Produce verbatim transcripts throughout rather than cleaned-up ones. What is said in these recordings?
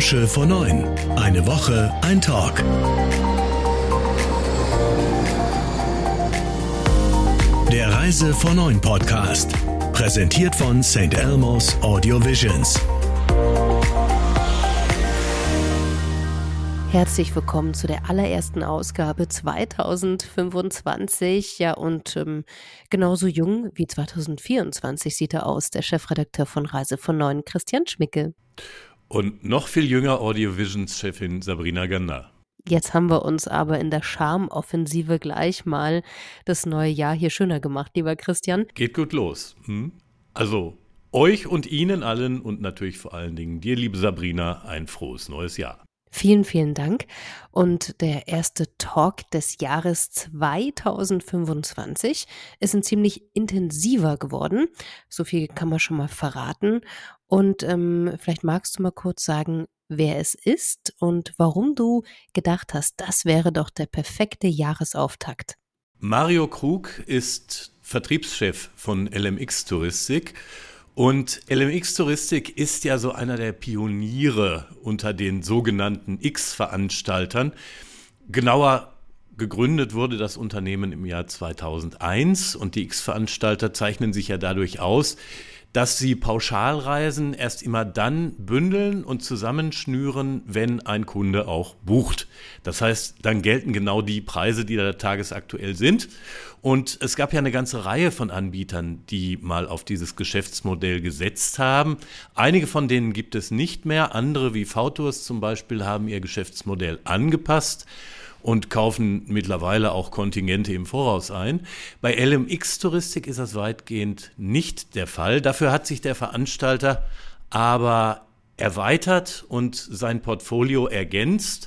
Branche vor neun. Eine Woche, ein Talk. Der Reise vor neun Podcast. Präsentiert von Saint Elmo's Audio Visions. Herzlich willkommen zu der allerersten Ausgabe zweitausendfünfundzwanzig. Ja, und ähm, genauso jung wie zweitausendvierundzwanzig sieht er aus, der Chefredakteur von Reise vor neun, Christian Schmicke. Und noch viel jünger Audio Visions-Chefin Sabrina Gander. Jetzt haben wir uns aber in der Charmoffensive gleich mal das neue Jahr hier schöner gemacht, lieber Christian. Geht gut los. Hm? Also euch und Ihnen allen und natürlich vor allen Dingen dir, liebe Sabrina, ein frohes neues Jahr. Vielen, vielen Dank. Und der erste Talk des Jahres zweitausendfünfundzwanzig ist ein ziemlich intensiver geworden. So viel kann man schon mal verraten. Und ähm, vielleicht magst du mal kurz sagen, wer es ist und warum du gedacht hast, das wäre doch der perfekte Jahresauftakt. Mario Krug ist Vertriebschef von L M X Touristik. Und L M X Touristik ist ja so einer der Pioniere unter den sogenannten X-Veranstaltern. Genauer gegründet wurde das Unternehmen im Jahr zweitausendeins und die X-Veranstalter zeichnen sich ja dadurch aus, dass sie Pauschalreisen erst immer dann bündeln und zusammenschnüren, wenn ein Kunde auch bucht. Das heißt, dann gelten genau die Preise, die da tagesaktuell sind. Und es gab ja eine ganze Reihe von Anbietern, die mal auf dieses Geschäftsmodell gesetzt haben. Einige von denen gibt es nicht mehr. Andere wie V-Tours zum Beispiel haben ihr Geschäftsmodell angepasst und kaufen mittlerweile auch Kontingente im Voraus ein. Bei L M X Touristik ist das weitgehend nicht der Fall. Dafür hat sich der Veranstalter aber erweitert und sein Portfolio ergänzt,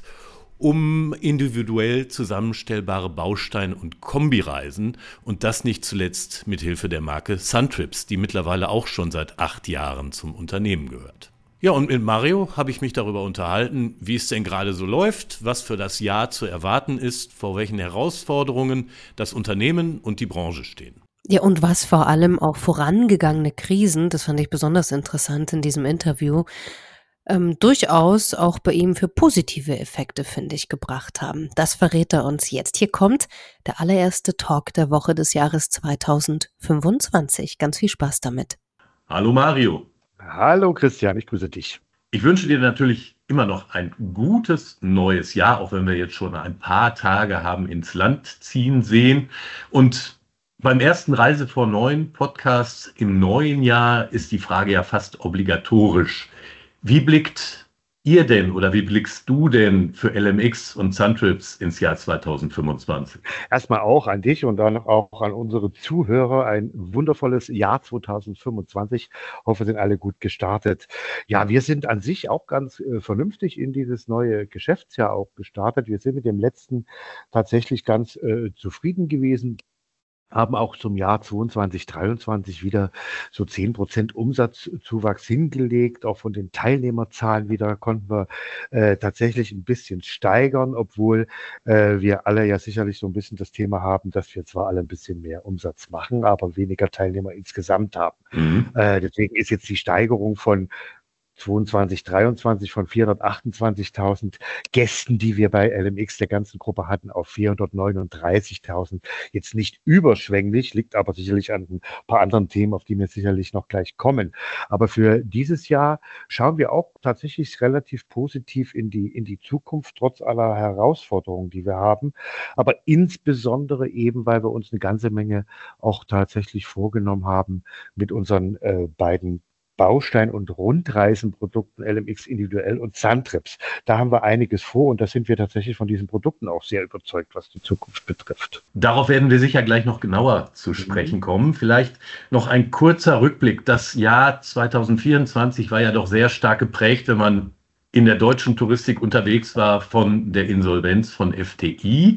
um individuell zusammenstellbare Baustein- und Kombireisen und das nicht zuletzt mit Hilfe der Marke Suntrips, die mittlerweile auch schon seit acht Jahren zum Unternehmen gehört. Ja, und mit Mario habe ich mich darüber unterhalten, wie es denn gerade so läuft, was für das Jahr zu erwarten ist, vor welchen Herausforderungen das Unternehmen und die Branche stehen. Ja, und was vor allem auch vorangegangene Krisen, das fand ich besonders interessant in diesem Interview, ähm, durchaus auch bei ihm für positive Effekte, finde ich, gebracht haben. Das verrät er uns jetzt. Hier kommt der allererste Talk der Woche des Jahres zweitausendfünfundzwanzig. Ganz viel Spaß damit. Hallo Mario. Hallo Christian, ich grüße dich. Ich wünsche dir natürlich immer noch ein gutes neues Jahr, auch wenn wir jetzt schon ein paar Tage haben ins Land ziehen sehen. Und beim ersten Reise vor neun Podcast im neuen Jahr ist die Frage ja fast obligatorisch. Wie blickt ihr denn oder wie blickst du denn für L M X und Suntrips ins Jahr zweitausendfünfundzwanzig? Erstmal auch an dich und dann auch an unsere Zuhörer ein wundervolles Jahr zweitausendfünfundzwanzig. Hoffe, sind alle gut gestartet. Ja, wir sind an sich auch ganz äh, vernünftig in dieses neue Geschäftsjahr auch gestartet. Wir sind mit dem letzten tatsächlich ganz äh, zufrieden gewesen. Haben auch zum Jahr zweiundzwanzig, dreiundzwanzig wieder so zehn Prozent Umsatzzuwachs hingelegt. Auch von den Teilnehmerzahlen wieder konnten wir äh, tatsächlich ein bisschen steigern, obwohl äh, wir alle ja sicherlich so ein bisschen das Thema haben, dass wir zwar alle ein bisschen mehr Umsatz machen, aber weniger Teilnehmer insgesamt haben. Mhm. Äh, deswegen ist jetzt die Steigerung von zweiundzwanzig, dreiundzwanzig von vierhundertachtundzwanzigtausend Gästen, die wir bei L M X der ganzen Gruppe hatten, auf vierhundertneununddreißigtausend. Jetzt nicht überschwänglich, liegt aber sicherlich an ein paar anderen Themen, auf die wir sicherlich noch gleich kommen. Aber für dieses Jahr schauen wir auch tatsächlich relativ positiv in die, in die Zukunft, trotz aller Herausforderungen, die wir haben. Aber insbesondere eben, weil wir uns eine ganze Menge auch tatsächlich vorgenommen haben mit unseren äh, beiden Baustein- und Rundreisenprodukten L M X individuell und Suntrips. Da haben wir einiges vor und da sind wir tatsächlich von diesen Produkten auch sehr überzeugt, was die Zukunft betrifft. Darauf werden wir sicher gleich noch genauer zu sprechen kommen. Vielleicht noch ein kurzer Rückblick. Das Jahr zweitausendvierundzwanzig war ja doch sehr stark geprägt, wenn man in der deutschen Touristik unterwegs war, von der Insolvenz von F T I.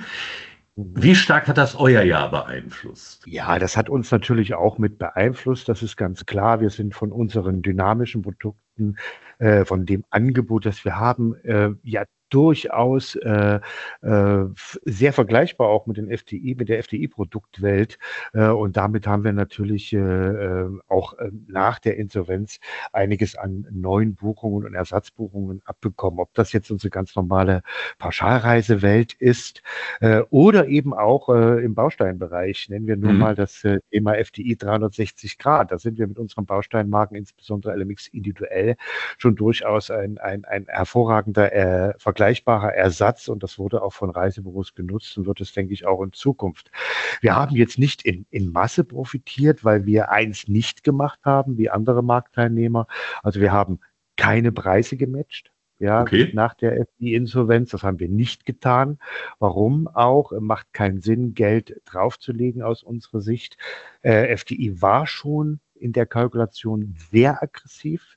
Wie stark hat das euer Jahr beeinflusst? Ja, das hat uns natürlich auch mit beeinflusst, das ist ganz klar. Wir sind von unseren dynamischen Produkten, äh, von dem Angebot, das wir haben, äh, ja durchaus äh, äh, sehr vergleichbar auch mit den F T I, mit der F T I-Produktwelt. Äh, und damit haben wir natürlich äh, äh, auch äh, nach der Insolvenz einiges an neuen Buchungen und Ersatzbuchungen abbekommen. Ob das jetzt unsere ganz normale Pauschalreisewelt ist äh, oder eben auch äh, im Bausteinbereich. Nennen wir nur Mhm. mal das äh, Thema F T I dreihundertsechzig Grad. Da sind wir mit unseren Bausteinmarken, insbesondere L M X individuell, schon durchaus ein, ein, ein hervorragender äh, vergleichbarer Ersatz, und das wurde auch von Reisebüros genutzt und wird es, denke ich, auch in Zukunft. Wir haben jetzt nicht in, in Masse profitiert, weil wir eins nicht gemacht haben, wie andere Marktteilnehmer. Also wir haben keine Preise gematcht. Ja, Okay. nach der F D I-Insolvenz, das haben wir nicht getan. Warum auch? Macht keinen Sinn, Geld draufzulegen aus unserer Sicht. Äh, F D I war schon in der Kalkulation sehr aggressiv.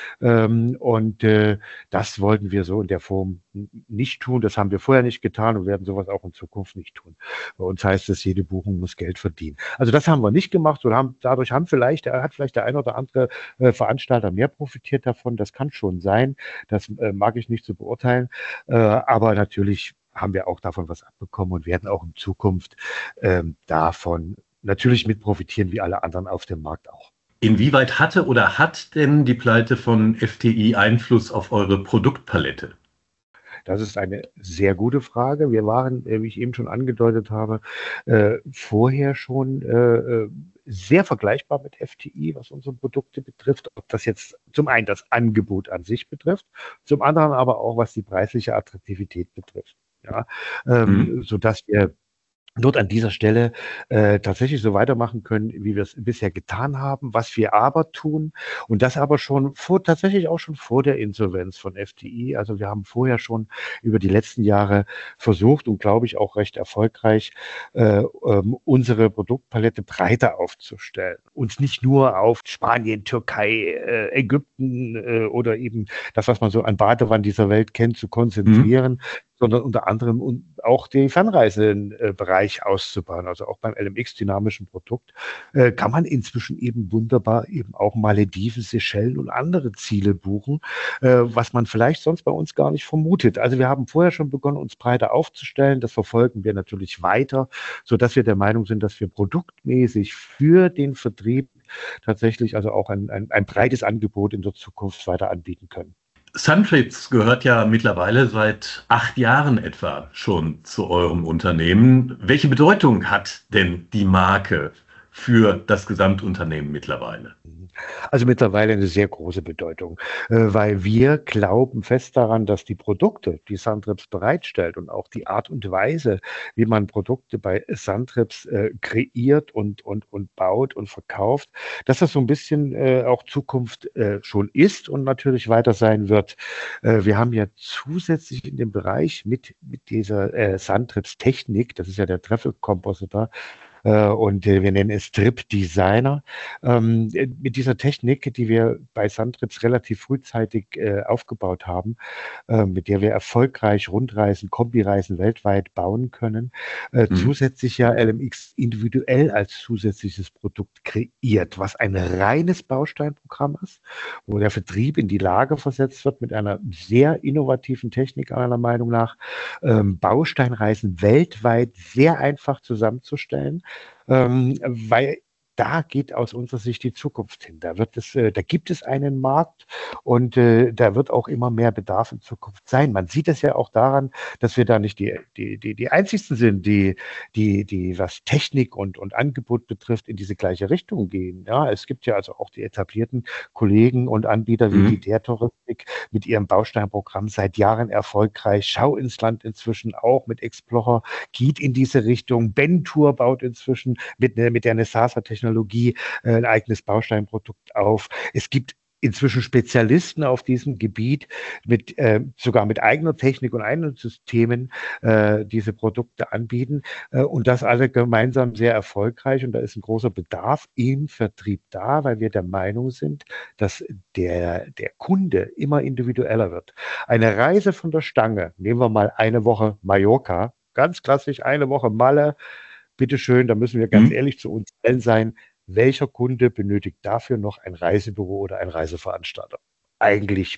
Ähm, und äh, das wollten wir so in der Form nicht tun. Das haben wir vorher nicht getan und werden sowas auch in Zukunft nicht tun. Bei uns heißt es, jede Buchung muss Geld verdienen. Also das haben wir nicht gemacht und haben, dadurch haben vielleicht, hat vielleicht der ein oder andere äh, Veranstalter mehr profitiert davon. Das kann schon sein. Das äh, mag ich nicht zu beurteilen. Äh, aber natürlich haben wir auch davon was abbekommen und werden auch in Zukunft ähm, davon natürlich mit profitieren, wie alle anderen auf dem Markt auch. Inwieweit hatte oder hat denn die Pleite von F T I Einfluss auf eure Produktpalette? Das ist eine sehr gute Frage. Wir waren, wie ich eben schon angedeutet habe, äh, vorher schon äh, sehr vergleichbar mit F T I, was unsere Produkte betrifft. Ob das jetzt zum einen das Angebot an sich betrifft, zum anderen aber auch, was die preisliche Attraktivität betrifft. Ja, ähm, Mhm. sodass wir dort an dieser Stelle äh, tatsächlich so weitermachen können, wie wir es bisher getan haben. Was wir aber tun, und das aber schon vor, tatsächlich auch schon vor der Insolvenz von F T I. Also wir haben vorher schon über die letzten Jahre versucht und glaube ich auch recht erfolgreich, äh, ähm, unsere Produktpalette breiter aufzustellen. Uns nicht nur auf Spanien, Türkei, äh, Ägypten äh, oder eben das, was man so an Badewanne dieser Welt kennt, zu konzentrieren, Mhm. sondern unter anderem auch den Fernreisebereich auszubauen. Also auch beim L M X-dynamischen Produkt äh, kann man inzwischen eben wunderbar eben auch Malediven, Seychellen und andere Ziele buchen, äh, was man vielleicht sonst bei uns gar nicht vermutet. Also wir haben vorher schon begonnen, uns breiter aufzustellen. Das verfolgen wir natürlich weiter, sodass wir der Meinung sind, dass wir produktmäßig für den Vertrieb tatsächlich also auch ein, ein, ein breites Angebot in der Zukunft weiter anbieten können. Suntrips gehört ja mittlerweile seit acht Jahren etwa schon zu eurem Unternehmen. Welche Bedeutung hat denn die Marke für das Gesamtunternehmen mittlerweile? Also mittlerweile eine sehr große Bedeutung, äh, weil wir glauben fest daran, dass die Produkte, die Suntrips bereitstellt und auch die Art und Weise, wie man Produkte bei Suntrips äh, kreiert und, und, und baut und verkauft, dass das so ein bisschen äh, auch Zukunft äh, schon ist und natürlich weiter sein wird. Äh, wir haben ja zusätzlich in dem Bereich mit, mit dieser äh, Suntrips-Technik, das ist ja der Treffer-Compositor, äh, und äh, wir nennen es Trip Designer. Ähm, mit dieser Technik, die wir bei Suntrips relativ frühzeitig äh, aufgebaut haben, äh, mit der wir erfolgreich Rundreisen, Kombireisen weltweit bauen können, äh, Mhm. zusätzlich ja L M X individuell als zusätzliches Produkt kreiert, was ein reines Bausteinprogramm ist, wo der Vertrieb in die Lage versetzt wird, mit einer sehr innovativen Technik, meiner Meinung nach, ähm, Bausteinreisen weltweit sehr einfach zusammenzustellen, ähm, weil da geht aus unserer Sicht die Zukunft hin. Da wird es, äh, da gibt es einen Markt und äh, da wird auch immer mehr Bedarf in Zukunft sein. Man sieht es ja auch daran, dass wir da nicht die, die, die, die einzigsten sind, die, die, die, was Technik und, und Angebot betrifft, in diese gleiche Richtung gehen. Ja, es gibt ja also auch die etablierten Kollegen und Anbieter wie die Mhm. der Touristik mit ihrem Bausteinprogramm seit Jahren erfolgreich. Schau ins Land inzwischen auch mit Explorer geht in diese Richtung. Bentour baut inzwischen mit, mit der Nesasa-Technologie äh, ein eigenes Bausteinprodukt auf. Es gibt inzwischen Spezialisten auf diesem Gebiet, mit, äh, sogar mit eigener Technik und eigenen Systemen äh, diese Produkte anbieten äh, und das alle gemeinsam sehr erfolgreich. Und da ist ein großer Bedarf im Vertrieb da, weil wir der Meinung sind, dass der, der Kunde immer individueller wird. Eine Reise von der Stange, nehmen wir mal eine Woche Mallorca, ganz klassisch eine Woche Malle, bitteschön, da müssen wir ganz Mhm. ehrlich zu uns allen sein. Welcher Kunde benötigt dafür noch ein Reisebüro oder ein Reiseveranstalter? Eigentlich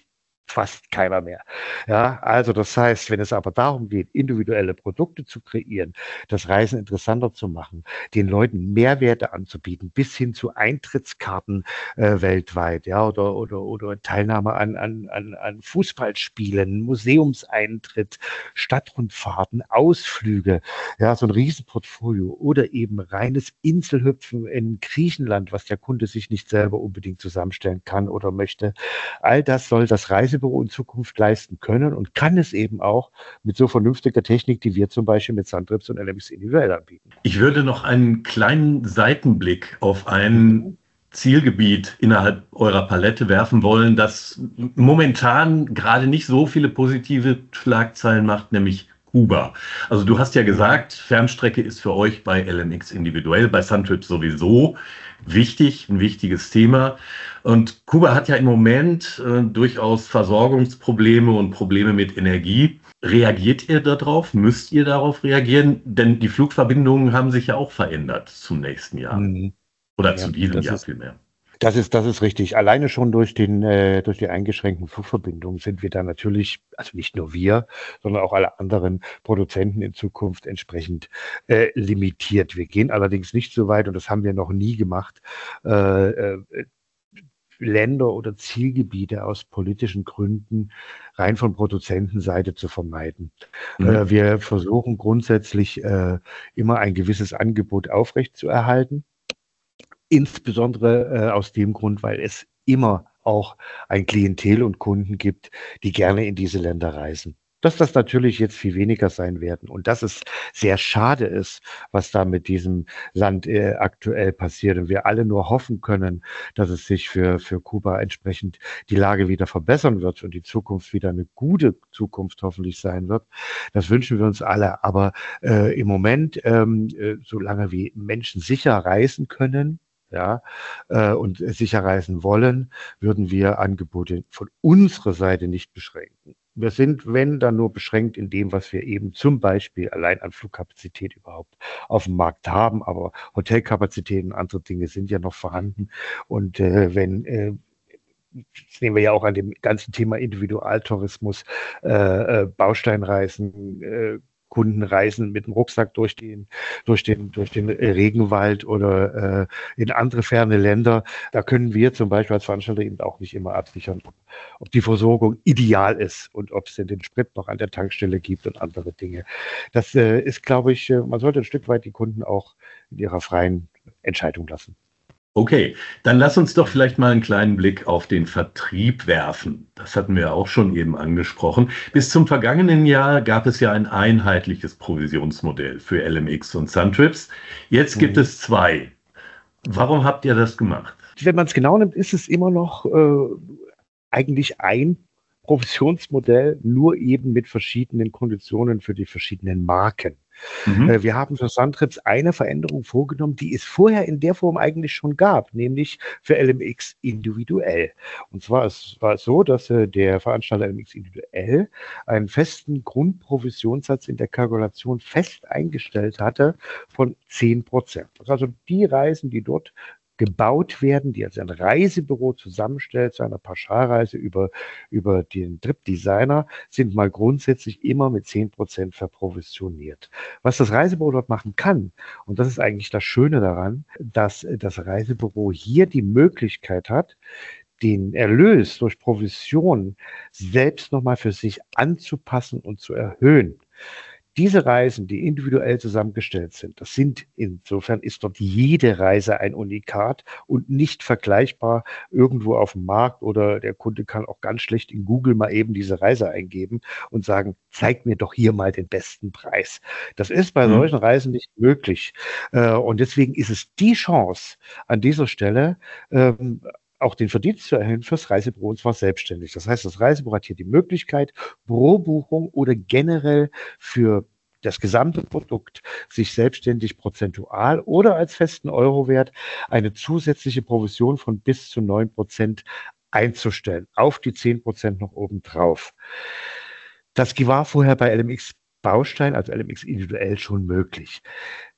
fast keiner mehr. Ja, also das heißt, wenn es aber darum geht, individuelle Produkte zu kreieren, das Reisen interessanter zu machen, den Leuten Mehrwerte anzubieten, bis hin zu Eintrittskarten äh, weltweit, ja, oder, oder, oder Teilnahme an, an, an, an Fußballspielen, Museumseintritt, Stadtrundfahrten, Ausflüge, ja, so ein Riesenportfolio oder eben reines Inselhüpfen in Griechenland, was der Kunde sich nicht selber unbedingt zusammenstellen kann oder möchte. All das soll das Reisebüro in Zukunft leisten können und kann es eben auch mit so vernünftiger Technik, die wir zum Beispiel mit Suntrips und L M X individuell anbieten. Ich würde noch einen kleinen Seitenblick auf ein Zielgebiet innerhalb eurer Palette werfen wollen, das momentan gerade nicht so viele positive Schlagzeilen macht, nämlich Kuba. Also du hast ja gesagt, Fernstrecke ist für euch bei L M X individuell, bei Suntrips sowieso wichtig, ein wichtiges Thema. Und Kuba hat ja im Moment äh, durchaus Versorgungsprobleme und Probleme mit Energie. Reagiert ihr darauf? Müsst ihr darauf reagieren? Denn die Flugverbindungen haben sich ja auch verändert zum nächsten Jahr. Mhm. Oder ja, zu diesem Jahr ist, vielmehr. Das ist, das ist richtig. Alleine schon durch den, äh, durch die eingeschränkten Flugverbindungen sind wir da natürlich, also nicht nur wir, sondern auch alle anderen Produzenten in Zukunft entsprechend äh, limitiert. Wir gehen allerdings nicht so weit, und das haben wir noch nie gemacht, äh, äh, Länder oder Zielgebiete aus politischen Gründen rein von Produzentenseite zu vermeiden. Mhm. Äh, wir versuchen grundsätzlich äh, immer ein gewisses Angebot aufrechtzuerhalten. Insbesondere äh, aus dem Grund, weil es immer auch ein Klientel und Kunden gibt, die gerne in diese Länder reisen. Dass das natürlich jetzt viel weniger sein werden und dass es sehr schade ist, was da mit diesem Land äh, aktuell passiert und wir alle nur hoffen können, dass es sich für, für Kuba entsprechend die Lage wieder verbessern wird und die Zukunft wieder eine gute Zukunft hoffentlich sein wird. Das wünschen wir uns alle. Aber äh, im Moment, ähm, äh, solange wie Menschen sicher reisen können, ja, äh, und sicher reisen wollen, würden wir Angebote von unserer Seite nicht beschränken. Wir sind, wenn, dann nur beschränkt in dem, was wir eben zum Beispiel allein an Flugkapazität überhaupt auf dem Markt haben. Aber Hotelkapazitäten und andere Dinge sind ja noch vorhanden. Und äh, wenn, äh, das nehmen wir ja auch an dem ganzen Thema Individualtourismus, äh, äh, Bausteinreisen, äh, Kunden reisen mit dem Rucksack durch den, durch den, durch den Regenwald oder äh, in andere ferne Länder. Da können wir zum Beispiel als Veranstalter eben auch nicht immer absichern, ob die Versorgung ideal ist und ob es denn den Sprit noch an der Tankstelle gibt und andere Dinge. Das äh, ist, glaube ich, man sollte ein Stück weit die Kunden auch in ihrer freien Entscheidung lassen. Okay, dann lass uns doch vielleicht mal einen kleinen Blick auf den Vertrieb werfen. Das hatten wir auch schon eben angesprochen. Bis zum vergangenen Jahr gab es ja ein einheitliches Provisionsmodell für L M X und Suntrips. Jetzt gibt mhm. es zwei. Warum habt ihr das gemacht? Wenn man es genau nimmt, ist es immer noch äh, eigentlich ein Provisionsmodell, nur eben mit verschiedenen Konditionen für die verschiedenen Marken. Mhm. Äh, wir haben für Suntrips eine Veränderung vorgenommen, die es vorher in der Form eigentlich schon gab, nämlich für L M X individuell. Und zwar es war es so, dass äh, der Veranstalter L M X individuell einen festen Grundprovisionssatz in der Kalkulation fest eingestellt hatte von zehn Prozent. Also die Reisen, die dort gebaut werden, die also ein Reisebüro zusammenstellt zu einer Pauschalreise über, über den Trip-Designer, sind mal grundsätzlich immer mit zehn Prozent verprovisioniert. Was das Reisebüro dort machen kann, und das ist eigentlich das Schöne daran, dass das Reisebüro hier die Möglichkeit hat, den Erlös durch Provision selbst nochmal für sich anzupassen und zu erhöhen. Diese Reisen, die individuell zusammengestellt sind, das sind, insofern ist dort jede Reise ein Unikat und nicht vergleichbar irgendwo auf dem Markt, oder der Kunde kann auch ganz schlecht in Google mal eben diese Reise eingeben und sagen, zeig mir doch hier mal den besten Preis. Das ist bei mhm. solchen Reisen nicht möglich. Und deswegen ist es die Chance an dieser Stelle, ähm, auch den Verdienst zu erhöhen fürs Reisebüro, und zwar selbstständig. Das heißt, das Reisebüro hat hier die Möglichkeit, pro Buchung oder generell für das gesamte Produkt sich selbstständig prozentual oder als festen Eurowert eine zusätzliche Provision von bis zu neun Prozent einzustellen, auf die zehn Prozent noch obendrauf. Das war vorher bei L M X Baustein, also L M X individuell, schon möglich.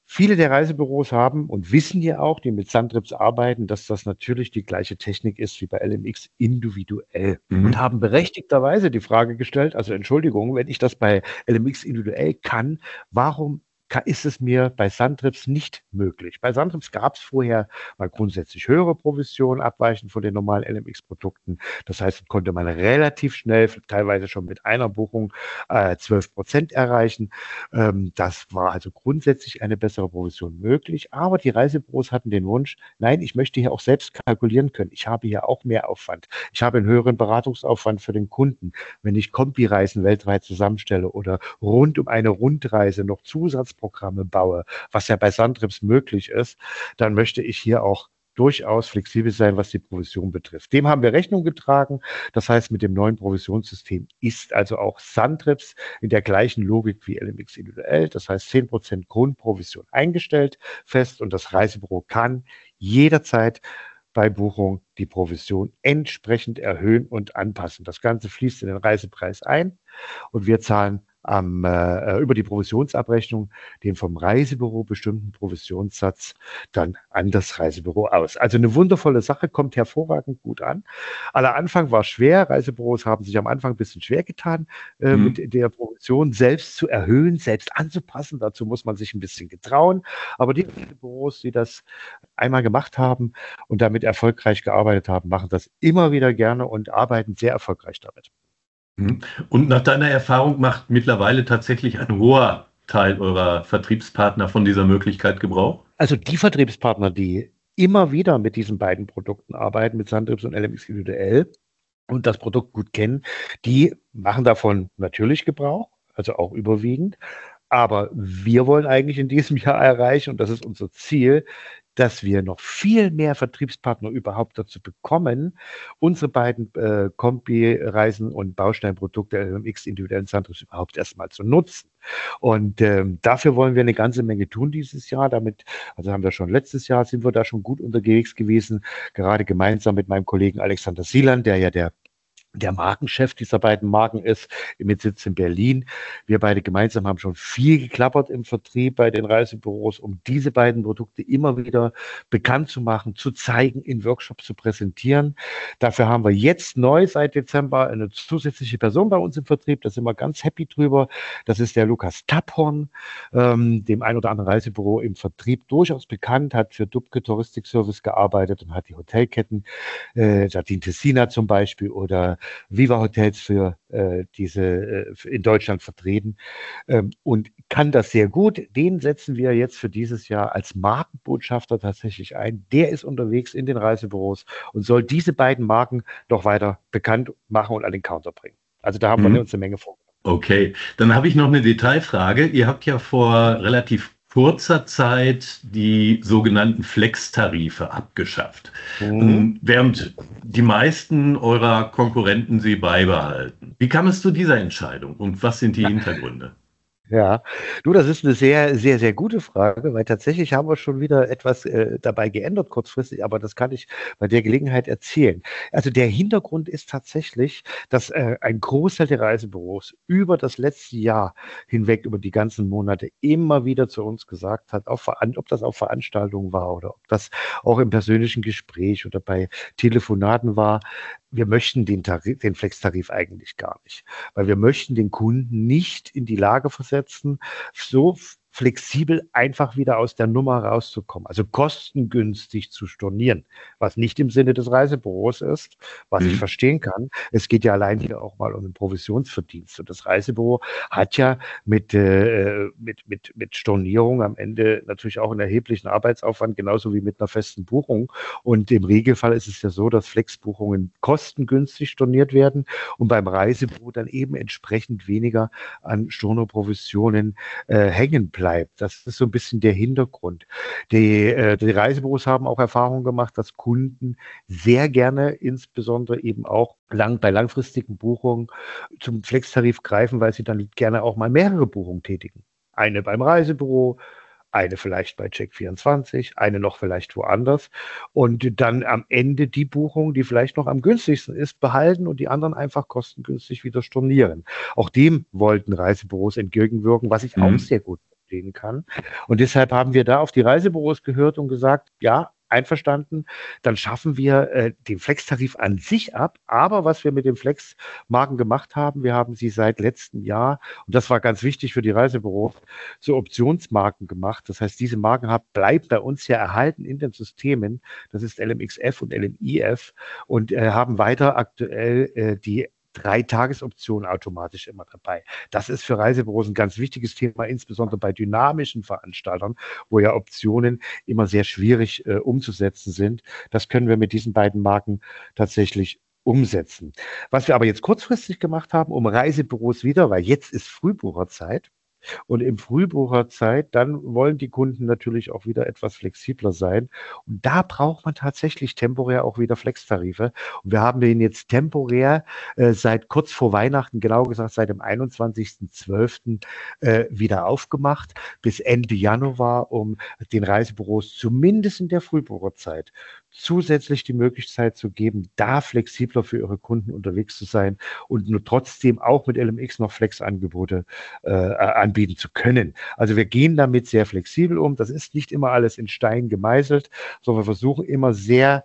Viele der Reisebüros haben und wissen ja auch, die mit Suntrips arbeiten, dass das natürlich die gleiche Technik ist wie bei L M X individuell Mhm. und haben berechtigterweise die Frage gestellt, also Entschuldigung, wenn ich das bei L M X individuell kann, warum ka- ist es mir bei Suntrips nicht möglich? Bei Suntrips gab es vorher mal grundsätzlich höhere Provisionen, abweichend von den normalen L M X-Produkten. Das heißt, konnte man relativ schnell, teilweise schon mit einer Buchung, äh, zwölf Prozent erreichen. Ähm, das war also grundsätzlich eine bessere Provision möglich. Aber die Reisebüros hatten den Wunsch, nein, ich möchte hier auch selbst kalkulieren können. Ich habe hier auch mehr Aufwand. Ich habe einen höheren Beratungsaufwand für den Kunden. Wenn ich Kombireisen weltweit zusammenstelle oder rund um eine Rundreise noch Zusatzprogramme baue, was ja bei Suntrips möglich ist, dann möchte ich hier auch durchaus flexibel sein, was die Provision betrifft. Dem haben wir Rechnung getragen. Das heißt, mit dem neuen Provisionssystem ist also auch Suntrips in der gleichen Logik wie L M X individuell. Das heißt, zehn Prozent Grundprovision eingestellt fest und das Reisebüro kann jederzeit bei Buchung die Provision entsprechend erhöhen und anpassen. Das Ganze fließt in den Reisepreis ein und wir zahlen am, äh, über die Provisionsabrechnung den vom Reisebüro bestimmten Provisionssatz dann an das Reisebüro aus. Also eine wundervolle Sache, kommt hervorragend gut an. Aller Anfang war schwer. Reisebüros haben sich am Anfang ein bisschen schwer getan, äh, Mhm. mit der Provision selbst zu erhöhen, selbst anzupassen. Dazu muss man sich ein bisschen getrauen. Aber die Reisebüros, die das einmal gemacht haben und damit erfolgreich gearbeitet haben, machen das immer wieder gerne und arbeiten sehr erfolgreich damit. Mhm. Und nach deiner Erfahrung macht mittlerweile tatsächlich ein hoher Teil eurer Vertriebspartner von dieser Möglichkeit Gebrauch? Also die Vertriebspartner, die immer wieder mit diesen beiden Produkten arbeiten, mit Suntrips und L M X individuell und das Produkt gut kennen, die machen davon natürlich Gebrauch, also auch überwiegend. Aber wir wollen eigentlich in diesem Jahr erreichen, und das ist unser Ziel, dass wir noch viel mehr Vertriebspartner überhaupt dazu bekommen, unsere beiden äh, Kombi-Reisen und Bausteinprodukte L M X individuellen Suntrips überhaupt erstmal zu nutzen. Und ähm, dafür wollen wir eine ganze Menge tun dieses Jahr. Damit, also haben wir schon letztes Jahr, sind wir da schon gut unterwegs gewesen, gerade gemeinsam mit meinem Kollegen Alexander Sieland, der ja der der Markenchef dieser beiden Marken ist, mit Sitz in Berlin. Wir beide gemeinsam haben schon viel geklappert im Vertrieb bei den Reisebüros, um diese beiden Produkte immer wieder bekannt zu machen, zu zeigen, in Workshops zu präsentieren. Dafür haben wir jetzt neu seit Dezember eine zusätzliche Person bei uns im Vertrieb. Da sind wir ganz happy drüber. Das ist der Lukas Tapphorn, ähm, dem ein oder anderen Reisebüro im Vertrieb durchaus bekannt, hat für Dubke Touristik Service gearbeitet und hat die Hotelketten, äh, Jardin Tessina zum Beispiel oder Viva Hotels für äh, diese äh, in Deutschland vertreten ähm, und kann das sehr gut. Den setzen wir jetzt für dieses Jahr als Markenbotschafter tatsächlich ein. Der ist unterwegs in den Reisebüros und soll diese beiden Marken noch weiter bekannt machen und an den Counter bringen. Also da haben Mhm. wir uns eine Menge vor. Okay, dann habe ich noch eine Detailfrage. Ihr habt ja vor relativ kurzer Zeit die sogenannten Flex-Tarife abgeschafft, Mhm. während die meisten eurer Konkurrenten sie beibehalten. Wie kam es zu dieser Entscheidung und was sind die Hintergründe? Ja, du, das ist eine sehr, sehr, sehr gute Frage, weil tatsächlich haben wir schon wieder etwas äh, dabei geändert kurzfristig, aber das kann ich bei der Gelegenheit erzählen. Also der Hintergrund ist tatsächlich, dass äh, ein Großteil der Reisebüros über das letzte Jahr hinweg, über die ganzen Monate immer wieder zu uns gesagt hat, auf, Veran- ob das auf Veranstaltungen war oder ob das auch im persönlichen Gespräch oder bei Telefonaten war, wir möchten den Tarif, den Flex-Tarif eigentlich gar nicht, weil wir möchten den Kunden nicht in die Lage versetzen, so flexibel einfach wieder aus der Nummer rauszukommen, also kostengünstig zu stornieren, was nicht im Sinne des Reisebüros ist, was Mhm. ich verstehen kann. Es geht ja allein hier auch mal um den Provisionsverdienst und das Reisebüro hat ja mit, äh, mit, mit, mit Stornierung am Ende natürlich auch einen erheblichen Arbeitsaufwand, genauso wie mit einer festen Buchung. Und im Regelfall ist es ja so, dass Flexbuchungen kostengünstig storniert werden und beim Reisebüro dann eben entsprechend weniger an Stornoprovisionen äh, hängen bleibt. Das ist so ein bisschen der Hintergrund. Die, äh, die Reisebüros haben auch Erfahrungen gemacht, dass Kunden sehr gerne, insbesondere eben auch lang, bei langfristigen Buchungen, zum Flextarif greifen, weil sie dann gerne auch mal mehrere Buchungen tätigen. Eine beim Reisebüro, eine vielleicht bei Check vierundzwanzig, eine noch vielleicht woanders und dann am Ende die Buchung, die vielleicht noch am günstigsten ist, behalten und die anderen einfach kostengünstig wieder stornieren. Auch dem wollten Reisebüros entgegenwirken, was ich auch Mhm. sehr gut finde. stehen kann. Und deshalb haben wir da auf die Reisebüros gehört und gesagt, ja, einverstanden, dann schaffen wir äh, den Flex-Tarif an sich ab. Aber was wir mit den Flex-Marken gemacht haben, wir haben sie seit letztem Jahr, und das war ganz wichtig für die Reisebüros, zu Optionsmarken gemacht. Das heißt, diese Marken haben, bleiben bei uns ja erhalten in den Systemen. Das ist L M X F und L M I F und äh, haben weiter aktuell äh, die drei Tagesoptionen automatisch immer dabei. Das ist für Reisebüros ein ganz wichtiges Thema, insbesondere bei dynamischen Veranstaltern, wo ja Optionen immer sehr schwierig äh, umzusetzen sind. Das können wir mit diesen beiden Marken tatsächlich umsetzen. Was wir aber jetzt kurzfristig gemacht haben, um Reisebüros wieder, weil jetzt ist Frühbucherzeit, und im Frühbucherzeit, dann wollen die Kunden natürlich auch wieder etwas flexibler sein. Und da braucht man tatsächlich temporär auch wieder Flextarife. Und wir haben den jetzt temporär äh, seit kurz vor Weihnachten, genau gesagt seit dem einundzwanzigsten zwölften Äh, wieder aufgemacht, bis Ende Januar, um den Reisebüros zumindest in der Frühbucherzeit zusätzlich die Möglichkeit zu geben, da flexibler für ihre Kunden unterwegs zu sein und nur trotzdem auch mit L M X noch Flex-Angebote äh, anbieten zu können. Also wir gehen damit sehr flexibel um. Das ist nicht immer alles in Stein gemeißelt, sondern wir versuchen immer sehr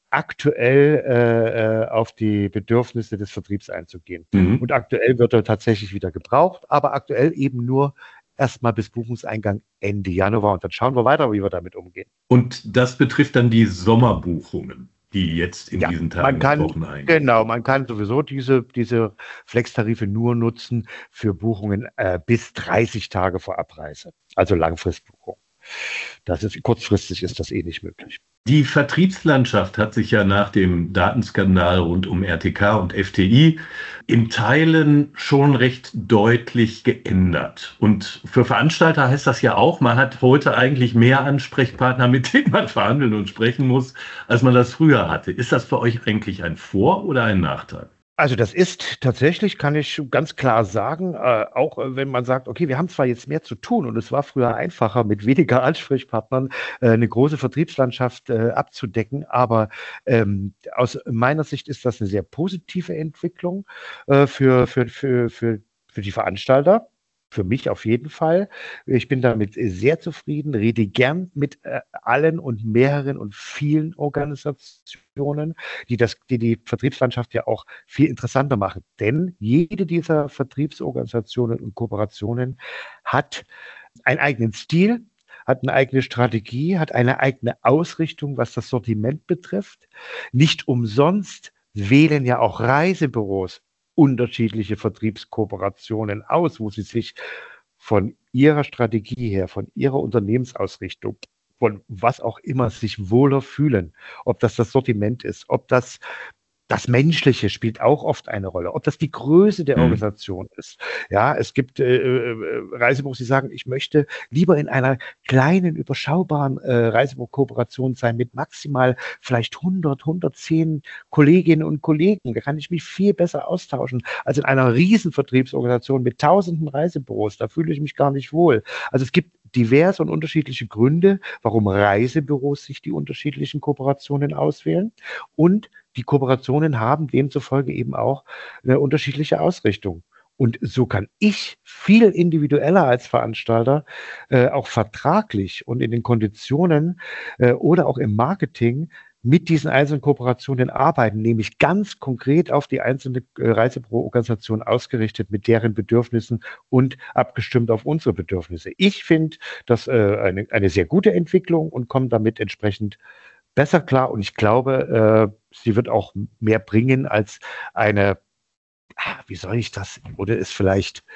aktuell äh, auf die Bedürfnisse des Vertriebs einzugehen. Mhm. Und aktuell wird er tatsächlich wieder gebraucht, aber aktuell eben nur erstmal bis Buchungseingang Ende Januar. Und dann schauen wir weiter, wie wir damit umgehen. Und das betrifft dann die Sommerbuchungen, die jetzt in ja, diesen Tagen man kann, Wochen eingehen. Genau, man kann sowieso diese, diese Flex-Tarife nur nutzen für Buchungen äh, bis dreißig Tage vor Abreise, also Langfristbuchung. Das ist, kurzfristig ist das eh nicht möglich. Die Vertriebslandschaft hat sich ja nach dem Datenskandal rund um R T K und F T I in Teilen schon recht deutlich geändert. Und für Veranstalter heißt das ja auch, man hat heute eigentlich mehr Ansprechpartner, mit denen man verhandeln und sprechen muss, als man das früher hatte. Ist das für euch eigentlich ein Vor- oder ein Nachteil? Also das ist tatsächlich, kann ich ganz klar sagen, äh, auch äh, wenn man sagt, okay, wir haben zwar jetzt mehr zu tun und es war früher einfacher, mit weniger Ansprechpartnern äh, eine große Vertriebslandschaft äh, abzudecken, aber ähm, aus meiner Sicht ist das eine sehr positive Entwicklung äh, für, für, für, für, für die Veranstalter. Für mich auf jeden Fall. Ich bin damit sehr zufrieden, rede gern mit äh, allen und mehreren und vielen Organisationen, die das, die die Vertriebslandschaft ja auch viel interessanter machen. Denn jede dieser Vertriebsorganisationen und Kooperationen hat einen eigenen Stil, hat eine eigene Strategie, hat eine eigene Ausrichtung, was das Sortiment betrifft. Nicht umsonst wählen ja auch Reisebüros unterschiedliche Vertriebskooperationen aus, wo sie sich von ihrer Strategie her, von ihrer Unternehmensausrichtung, von was auch immer sich wohler fühlen. Ob das das Sortiment ist, ob das das Menschliche spielt auch oft eine Rolle, ob das die Größe der Organisation mhm. ist. Ja, es gibt äh, äh, Reisebüros, die sagen, ich möchte lieber in einer kleinen, überschaubaren äh, Reisebüro-Kooperation sein mit maximal vielleicht hundert, hundertzehn Kolleginnen und Kollegen. Da kann ich mich viel besser austauschen als in einer riesen Vertriebsorganisation mit tausenden Reisebüros. Da fühle ich mich gar nicht wohl. Also es gibt diverse und unterschiedliche Gründe, warum Reisebüros sich die unterschiedlichen Kooperationen auswählen. Und die Kooperationen haben demzufolge eben auch eine unterschiedliche Ausrichtung. Und so kann ich viel individueller als Veranstalter äh, auch vertraglich und in den Konditionen äh, oder auch im Marketing mit diesen einzelnen Kooperationen arbeiten, nämlich ganz konkret auf die einzelne äh, Reisebüro-Organisation ausgerichtet mit deren Bedürfnissen und abgestimmt auf unsere Bedürfnisse. Ich finde das äh, eine, eine sehr gute Entwicklung und komme damit entsprechend besser klar. Und ich glaube, äh, sie wird auch mehr bringen als eine, ah, wie soll ich das, oder ist vielleicht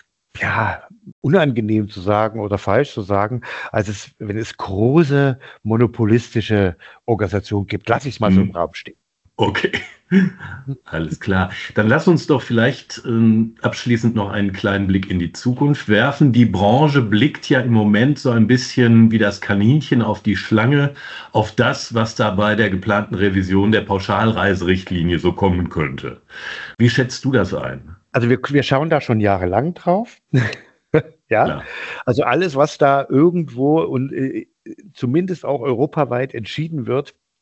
ja, unangenehm zu sagen oder falsch zu sagen, als es, wenn es große monopolistische Organisationen gibt. Lass ich es mal hm. so im Raum stehen. Okay, alles klar. Dann lass uns doch vielleicht ähm, abschließend noch einen kleinen Blick in die Zukunft werfen. Die Branche blickt ja im Moment so ein bisschen wie das Kaninchen auf die Schlange, auf das, was da bei der geplanten Revision der Pauschalreiserichtlinie so kommen könnte. Wie schätzt du das ein? Also wir, wir schauen da schon jahrelang drauf. Ja, klar. Also alles, was da irgendwo und äh, zumindest auch europaweit entschieden wird,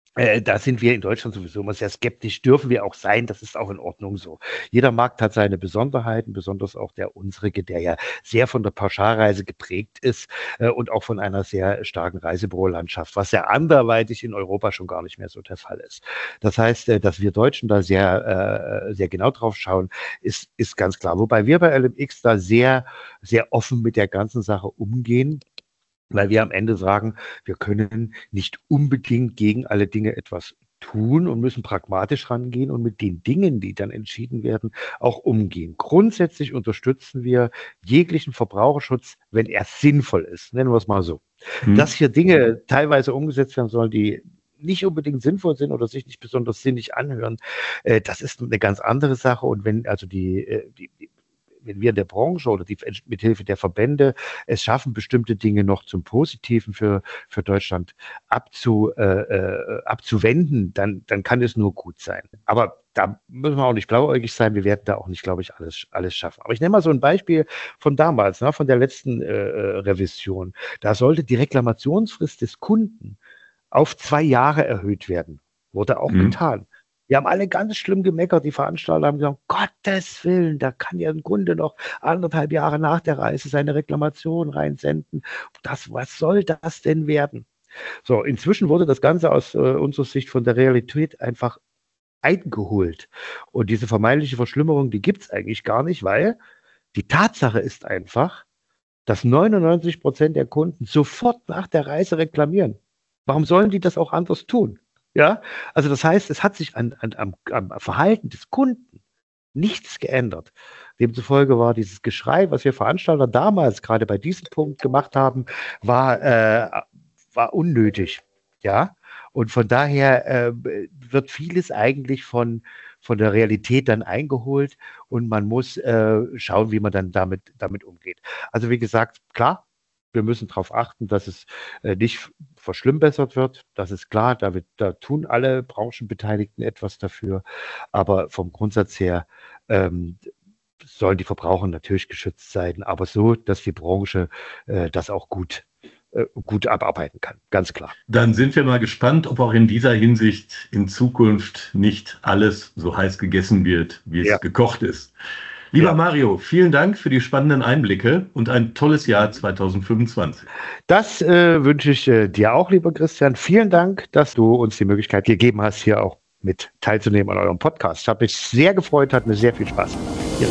Äh, da sind wir in Deutschland sowieso immer sehr skeptisch, dürfen wir auch sein, das ist auch in Ordnung so. Jeder Markt hat seine Besonderheiten, besonders auch der unsrige, der ja sehr von der Pauschalreise geprägt ist äh, und auch von einer sehr starken Reisebürolandschaft, was ja anderweitig in Europa schon gar nicht mehr so der Fall ist. Das heißt, äh, dass wir Deutschen da sehr, äh, sehr genau drauf schauen, ist, ist ganz klar. Wobei wir bei L M X da sehr, sehr offen mit der ganzen Sache umgehen. Weil wir am Ende sagen, wir können nicht unbedingt gegen alle Dinge etwas tun und müssen pragmatisch rangehen und mit den Dingen, die dann entschieden werden, auch umgehen. Grundsätzlich unterstützen wir jeglichen Verbraucherschutz, wenn er sinnvoll ist, nennen wir es mal so. Hm. Dass hier Dinge teilweise umgesetzt werden sollen, die nicht unbedingt sinnvoll sind oder sich nicht besonders sinnig anhören, äh, das ist eine ganz andere Sache. Und wenn also die, äh, die, die wenn wir in der Branche oder die, mithilfe der Verbände es schaffen, bestimmte Dinge noch zum Positiven für, für Deutschland abzu, äh, äh, abzuwenden, dann, dann kann es nur gut sein. Aber da müssen wir auch nicht blauäugig sein. Wir werden da auch nicht, glaube ich, alles, alles schaffen. Aber ich nehme mal so ein Beispiel von damals, ne, von der letzten äh, Revision. Da sollte die Reklamationsfrist des Kunden auf zwei Jahre erhöht werden. Wurde auch mhm. getan. Wir haben alle ganz schlimm gemeckert. Die Veranstalter haben gesagt, Gottes Willen, da kann ja ein Kunde noch anderthalb Jahre nach der Reise seine Reklamation reinsenden. Das, was soll das denn werden? So, inzwischen wurde das Ganze aus äh, unserer Sicht von der Realität einfach eingeholt. Und diese vermeintliche Verschlimmerung, die gibt es eigentlich gar nicht, weil die Tatsache ist einfach, dass neunundneunzig Prozent der Kunden sofort nach der Reise reklamieren. Warum sollen die das auch anders tun? Ja, also das heißt, es hat sich an, an, am, am Verhalten des Kunden nichts geändert. Demzufolge war dieses Geschrei, was wir Veranstalter damals gerade bei diesem Punkt gemacht haben, war, äh, war unnötig. Ja, und von daher äh, wird vieles eigentlich von, von der Realität dann eingeholt und man muss äh, schauen, wie man dann damit, damit umgeht. Also wie gesagt, klar, wir müssen darauf achten, dass es äh, nicht verschlimmbessert wird. Das ist klar, da, wird, da tun alle Branchenbeteiligten etwas dafür. Aber vom Grundsatz her ähm, sollen die Verbraucher natürlich geschützt sein, aber so, dass die Branche äh, das auch gut, äh, gut abarbeiten kann. Ganz klar. Dann sind wir mal gespannt, ob auch in dieser Hinsicht in Zukunft nicht alles so heiß gegessen wird, wie es ja. gekocht ist. Lieber ja. Mario, vielen Dank für die spannenden Einblicke und ein tolles Jahr zwanzig fünfundzwanzig. Das äh, wünsche ich äh, dir auch, lieber Christian. Vielen Dank, dass du uns die Möglichkeit gegeben hast, hier auch mit teilzunehmen an eurem Podcast. Ich habe mich sehr gefreut, hat mir sehr viel Spaß gemacht. Vielen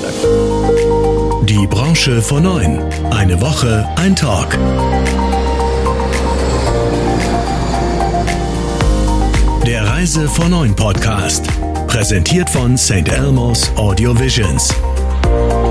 Dank. Die Branche vor neun. Eine Woche, ein Talk. Der Reise vor neun Podcast. Präsentiert von Saint Elmo's Audio Visions.